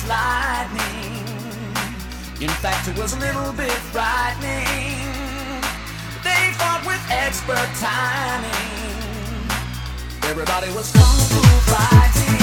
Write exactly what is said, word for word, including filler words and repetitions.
lightning. In fact, it was a little bit frightening. They fought with expert timing. Everybody was kung fu fighting.